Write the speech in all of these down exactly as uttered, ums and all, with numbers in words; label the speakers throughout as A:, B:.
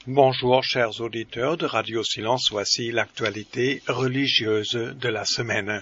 A: Bonjour chers auditeurs de Radio Silence, voici l'actualité religieuse de la semaine.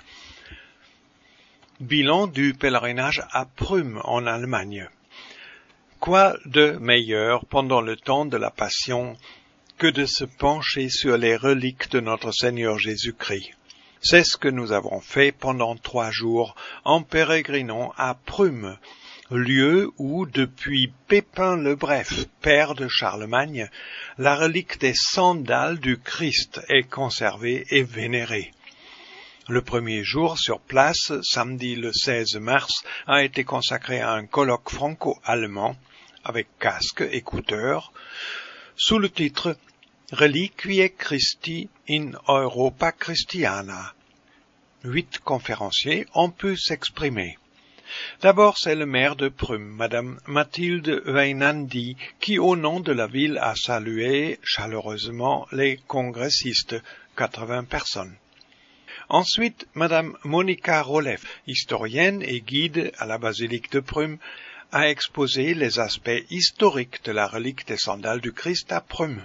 A: Bilan du pèlerinage à Prüm en Allemagne. Quoi de meilleur pendant le temps de la Passion que de se pencher sur les reliques de notre Seigneur Jésus-Christ? C'est ce que nous avons fait pendant trois jours en pérégrinant à Prüm, lieu où, depuis Pépin le Bref, père de Charlemagne, la relique des sandales du Christ est conservée et vénérée. Le premier jour sur place, samedi le seize mars, a été consacré à un colloque franco-allemand, avec casque, écouteurs, sous le titre « Reliquiae Christi in Europa Christiana ». Huit conférenciers ont pu s'exprimer. D'abord, c'est le maire de Prüm, Madame Mathilde Weinandi, qui, au nom de la ville, a salué chaleureusement les congressistes, quatre-vingts personnes. Ensuite, Madame Monika Roleff, historienne et guide à la basilique de Prüm, a exposé les aspects historiques de la relique des sandales du Christ à Prüm.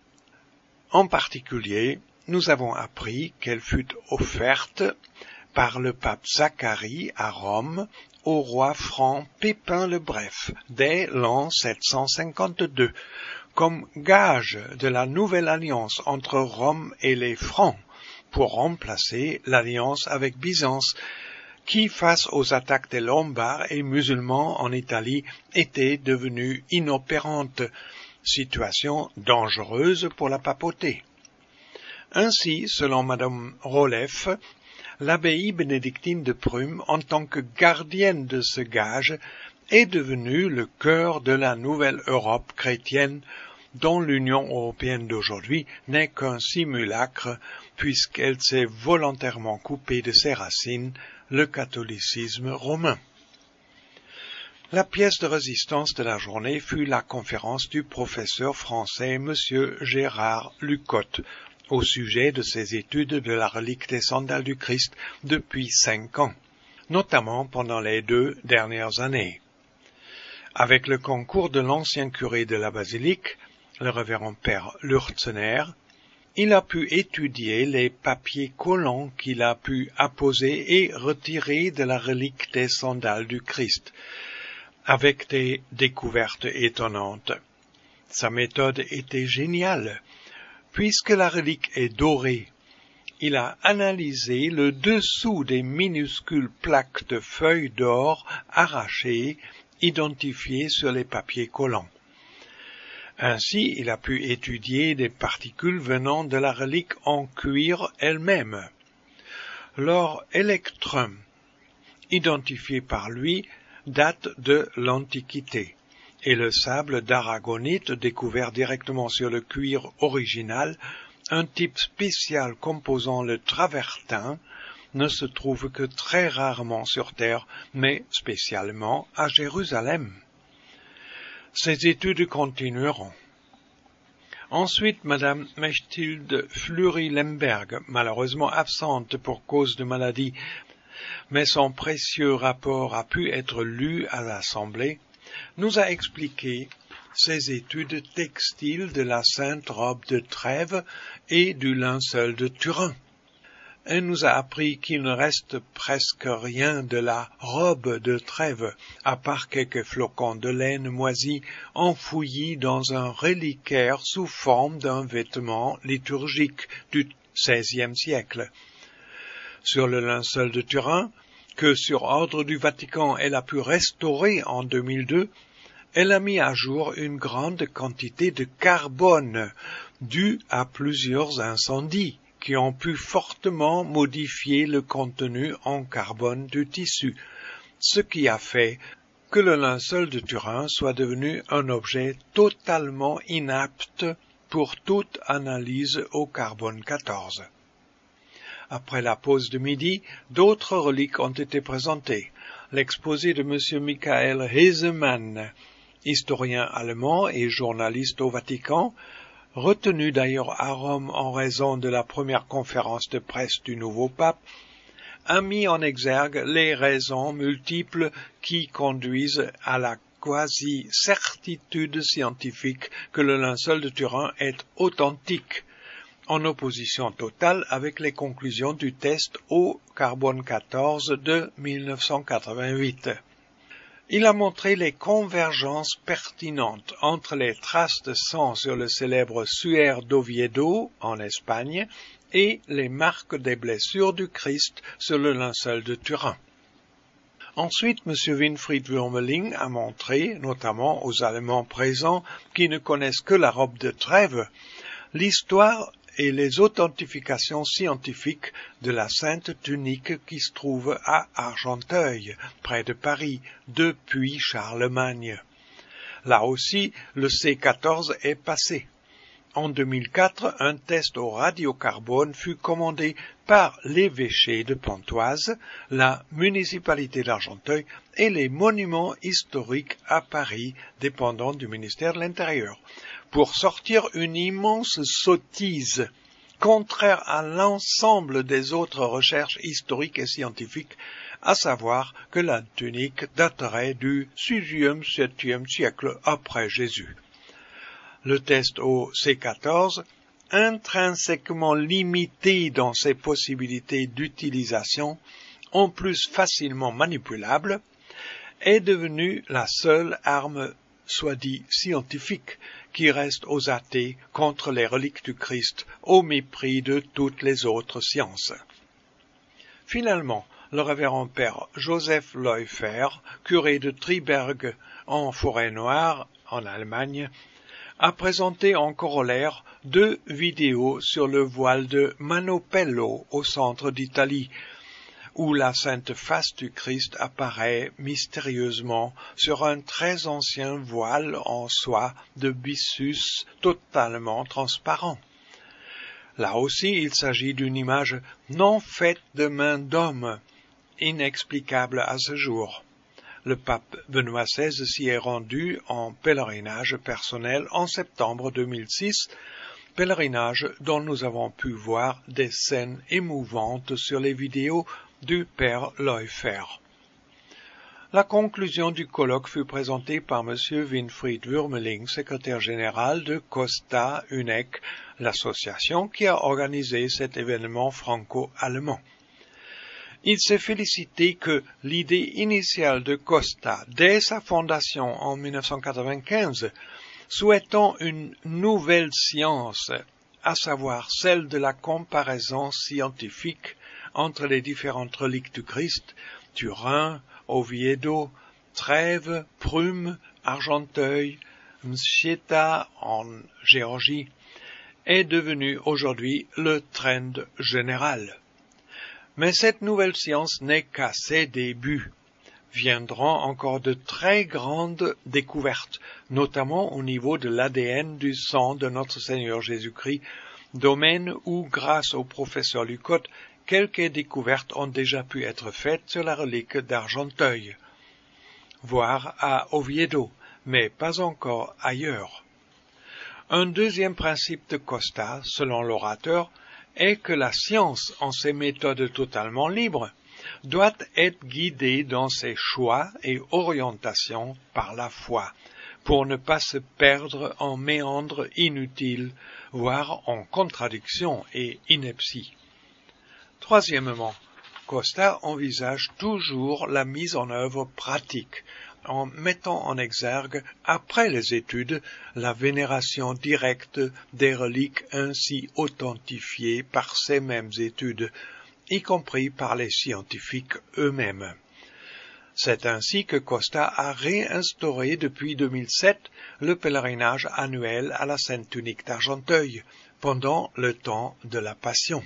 A: En particulier, nous avons appris qu'elle fut offerte par le pape Zacharie à Rome au roi franc Pépin le Bref dès l'an sept cent cinquante-deux, comme gage de la nouvelle alliance entre Rome et les Francs, pour remplacer l'alliance avec Byzance, qui, face aux attaques des Lombards et musulmans en Italie, était devenue inopérante, situation dangereuse pour la papauté. Ainsi, selon Madame Roleff, l'abbaye bénédictine de Prüm, en tant que gardienne de ce gage, est devenue le cœur de la nouvelle Europe chrétienne, dont l'Union européenne d'aujourd'hui n'est qu'un simulacre, puisqu'elle s'est volontairement coupée de ses racines, le catholicisme romain. La pièce de résistance de la journée fut la conférence du professeur français M. Gérard Lucotte, au sujet de ses études de la relique des sandales du Christ depuis cinq ans, notamment pendant les deux dernières années. Avec le concours de l'ancien curé de la basilique, le révérend père Lurtzener, il a pu étudier les papiers collants qu'il a pu apposer et retirer de la relique des sandales du Christ, avec des découvertes étonnantes. Sa méthode était géniale. Puisque la relique est dorée, il a analysé le dessous des minuscules plaques de feuilles d'or arrachées, identifiées sur les papiers collants. Ainsi, il a pu étudier des particules venant de la relique en cuir elle-même. L'or électrum, identifié par lui, date de l'Antiquité. Et le sable d'aragonite découvert directement sur le cuir original, un type spécial composant le travertin, ne se trouve que très rarement sur Terre, mais spécialement à Jérusalem. Ces études continueront. Ensuite, Madame Mechtilde Fleury-Lemberg, malheureusement absente pour cause de maladie, mais son précieux rapport a pu être lu à l'Assemblée, nous a expliqué ses études textiles de la sainte robe de Trèves et du linceul de Turin. Elle nous a appris qu'il ne reste presque rien de la robe de Trèves, à part quelques flocons de laine moisie enfouis dans un reliquaire sous forme d'un vêtement liturgique du seizième siècle. Sur le linceul de Turin, que sur ordre du Vatican elle a pu restaurer en deux mille deux, elle a mis à jour une grande quantité de carbone due à plusieurs incendies qui ont pu fortement modifier le contenu en carbone du tissu, ce qui a fait que le linceul de Turin soit devenu un objet totalement inapte pour toute analyse au carbone quatorze. Après la pause de midi, d'autres reliques ont été présentées. L'exposé de M. Michael Hesemann, historien allemand et journaliste au Vatican, retenu d'ailleurs à Rome en raison de la première conférence de presse du nouveau pape, a mis en exergue les raisons multiples qui conduisent à la quasi-certitude scientifique que le linceul de Turin est authentique, en opposition totale avec les conclusions du test au carbone quatorze de mille neuf cent quatre-vingt-huit. Il a montré les convergences pertinentes entre les traces de sang sur le célèbre suaire d'Oviedo, en Espagne, et les marques des blessures du Christ sur le linceul de Turin. Ensuite, M. Winfried Wuermeling a montré, notamment aux Allemands présents qui ne connaissent que la robe de Trèves, l'histoire et les authentifications scientifiques de la Sainte Tunique qui se trouve à Argenteuil, près de Paris, depuis Charlemagne. Là aussi, le C quatorze est passé. En deux mille quatre, un test au radiocarbone fut commandé par l'évêché de Pontoise, la municipalité d'Argenteuil et les monuments historiques à Paris dépendant du ministère de l'Intérieur, pour sortir une immense sottise, contraire à l'ensemble des autres recherches historiques et scientifiques, à savoir que la tunique daterait du sixième septième siècle après Jésus. Le test au C quatorze, intrinsèquement limité dans ses possibilités d'utilisation, en plus facilement manipulable, est devenu la seule arme soit dit scientifique, qui reste aux athées contre les reliques du Christ, au mépris de toutes les autres sciences. Finalement, le révérend père Joseph Leufer, curé de Triberg en Forêt-Noire, en Allemagne, a présenté en corollaire deux vidéos sur le voile de Manopello au centre d'Italie, où la sainte face du Christ apparaît mystérieusement sur un très ancien voile en soie de byssus totalement transparent. Là aussi, il s'agit d'une image non faite de main d'homme, inexplicable à ce jour. Le pape Benoît seize s'y est rendu en pèlerinage personnel en septembre deux mille six, pèlerinage dont nous avons pu voir des scènes émouvantes sur les vidéos du père Leufer. La conclusion du colloque fut présentée par M. Winfried Wuermeling, secrétaire général de Costa U N E C, l'association qui a organisé cet événement franco-allemand. Il s'est félicité que l'idée initiale de Costa, dès sa fondation en mille neuf cent quatre-vingt-quinze, souhaitant une nouvelle science, à savoir celle de la comparaison scientifique entre les différentes reliques du Christ, Turin, Oviedo, Trèves, Prüm, Argenteuil, Mschieta en Géorgie, est devenu aujourd'hui le trend général. Mais cette nouvelle science n'est qu'à ses débuts. Viendront encore de très grandes découvertes, notamment au niveau de l'A D N du sang de notre Seigneur Jésus-Christ, domaine où, grâce au professeur Lucotte, quelques découvertes ont déjà pu être faites sur la relique d'Argenteuil, voire à Oviedo, mais pas encore ailleurs. Un deuxième principe de Costa, selon l'orateur, est que la science, en ses méthodes totalement libres, doit être guidée dans ses choix et orientations par la foi, pour ne pas se perdre en méandres inutiles, voire en contradictions et inepties. Troisièmement, Costa envisage toujours la mise en œuvre pratique, en mettant en exergue, après les études, la vénération directe des reliques ainsi authentifiées par ces mêmes études, y compris par les scientifiques eux-mêmes. C'est ainsi que Costa a réinstauré depuis deux mille sept le pèlerinage annuel à la Sainte Tunique d'Argenteuil, pendant le temps de la Passion.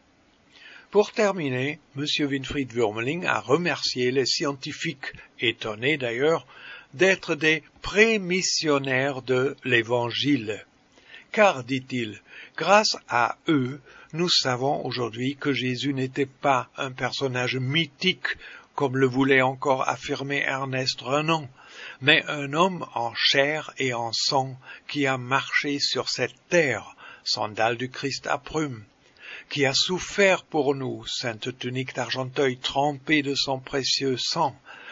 A: Pour terminer, M. Winfried Wuermeling a remercié les scientifiques, étonnés d'ailleurs, d'être des prémissionnaires de l'Évangile. Car, dit-il, grâce à eux, nous savons aujourd'hui que Jésus n'était pas un personnage mythique, comme le voulait encore affirmer Ernest Renan, mais un homme en chair et en sang qui a marché sur cette terre, sandales du Christ à Prüm, qui a souffert pour nous, sainte tunique d'Argenteuil trempée de son précieux sang,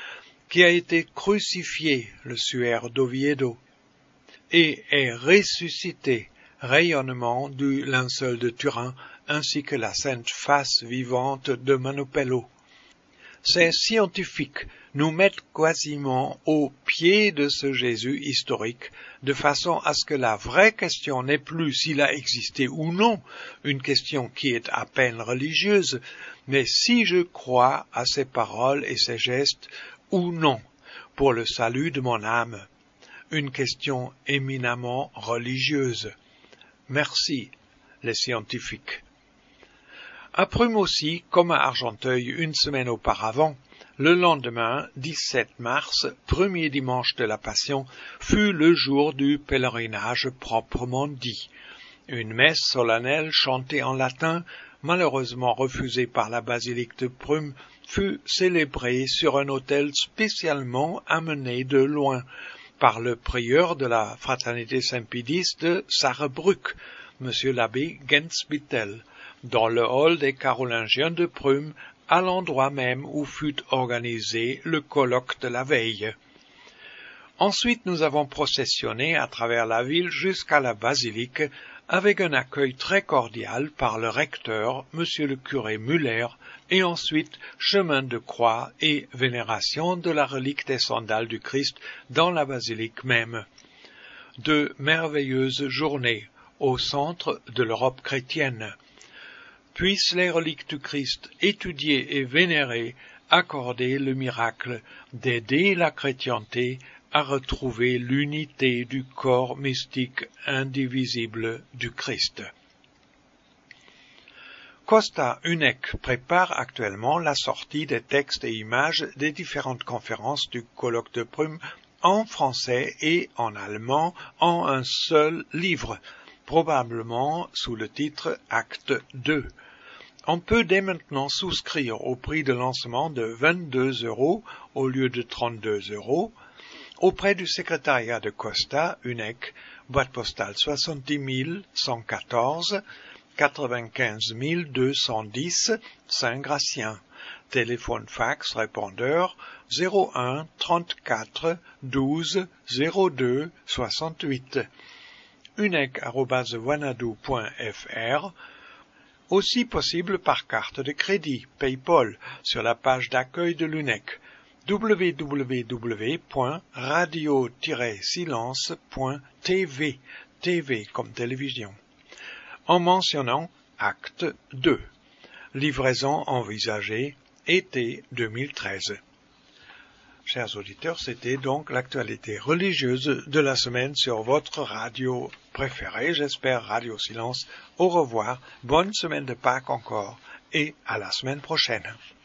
A: qui a été crucifié, le suaire d'Oviedo, et est ressuscité, rayonnement du linceul de Turin, ainsi que la sainte face vivante de Manopello. Ces scientifiques nous mettent quasiment au pied de ce Jésus historique, de façon à ce que la vraie question n'est plus s'il a existé ou non, une question qui est à peine religieuse, mais si je crois à ses paroles et ses gestes ou non, pour le salut de mon âme. Une question éminemment religieuse. Merci, les scientifiques. À Prüm aussi, comme à Argenteuil une semaine auparavant, le lendemain, dix-sept mars, premier dimanche de la Passion, fut le jour du pèlerinage proprement dit. Une messe solennelle chantée en latin, malheureusement refusée par la basilique de Prüm, fut célébrée sur un autel spécialement amené de loin par le prieur de la fraternité Saint-Pédis de Sarrebruck, monsieur l'abbé Gensbittel, dans le hall des Carolingiens de Prüm, à l'endroit même où fut organisé le colloque de la veille. Ensuite, nous avons processionné à travers la ville jusqu'à la basilique, avec un accueil très cordial par le recteur, monsieur le curé Muller, et ensuite chemin de croix et vénération de la relique des sandales du Christ dans la basilique même. De merveilleuses journées au centre de l'Europe chrétienne. Puissent les reliques du Christ, étudiées et vénérées, accorder le miracle d'aider la chrétienté à retrouver l'unité du corps mystique indivisible du Christ. Costa Unec prépare actuellement la sortie des textes et images des différentes conférences du colloque de Prüm en français et en allemand en un seul livre, probablement sous le titre Acte deux. On peut dès maintenant souscrire au prix de lancement de vingt-deux euros au lieu de trente-deux euros auprès du secrétariat de Costa Unec, boîte postale soixante-dix mille cent quatorze, quatre-vingt-quinze mille deux cent dix, Saint-Gratien. Téléphone fax répondeur zéro un trente-quatre douze zéro deux soixante-huit. unec arobase wanadoo point f r. Aussi possible par carte de crédit, PayPal, sur la page d'accueil de l'U N E C, w w w point radio tiret silence point t v, T V comme télévision, en mentionnant Acte deux. Livraison envisagée, été deux mille treize. Chers auditeurs, c'était donc l'actualité religieuse de la semaine sur votre radio préférée, j'espère Radio Silence. Au revoir, bonne semaine de Pâques encore, et à la semaine prochaine.